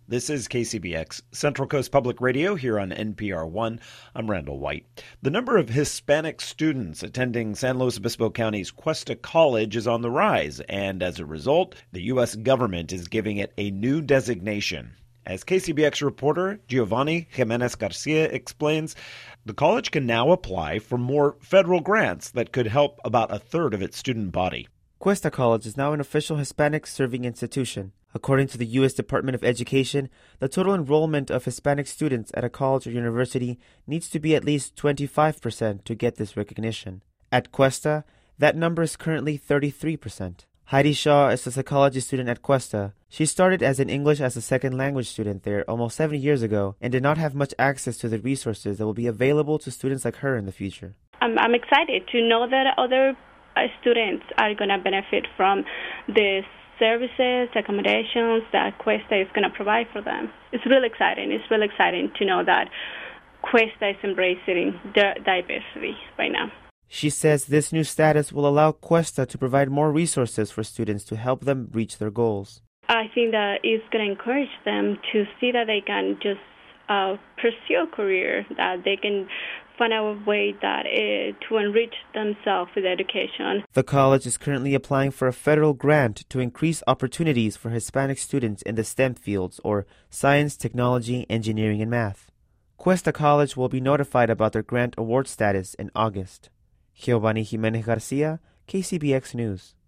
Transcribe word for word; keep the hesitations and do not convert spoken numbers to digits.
This is K C B X, Central Coast Public Radio here on N P R one. I'm Randall White. The number of Hispanic students attending San Luis Obispo County's Cuesta College is on the rise, and as a result, the U S government is giving it a new designation. As K C B X reporter Giovanni Jimenez Garcia explains, the college can now apply for more federal grants that could help about a third of its student body. Cuesta College is now an official Hispanic-serving institution. According to the U S Department of Education, the total enrollment of Hispanic students at a college or university needs to be at least twenty-five percent to get this recognition. At Cuesta, that number is currently thirty-three percent. Heidi Shaw is a psychology student at Cuesta. She started as an English as a second language student there almost seven years ago and did not have much access to the resources that will be available to students like her in the future. I'm, I'm excited to know that other uh, students are going to benefit from this services, accommodations that Cuesta is going to provide for them. It's really exciting. It's really exciting to know that Cuesta is embracing the diversity right now. She says this new status will allow Cuesta to provide more resources for students to help them reach their goals. I think that it's going to encourage them to see that they can just uh, pursue a career, that they can find a way that uh, to enrich themselves with education. The college is currently applying for a federal grant to increase opportunities for Hispanic students in the STEM fields, or science, technology, engineering, and math. Cuesta College will be notified about their grant award status in August. Giovanni Jimenez Garcia, K C B X News.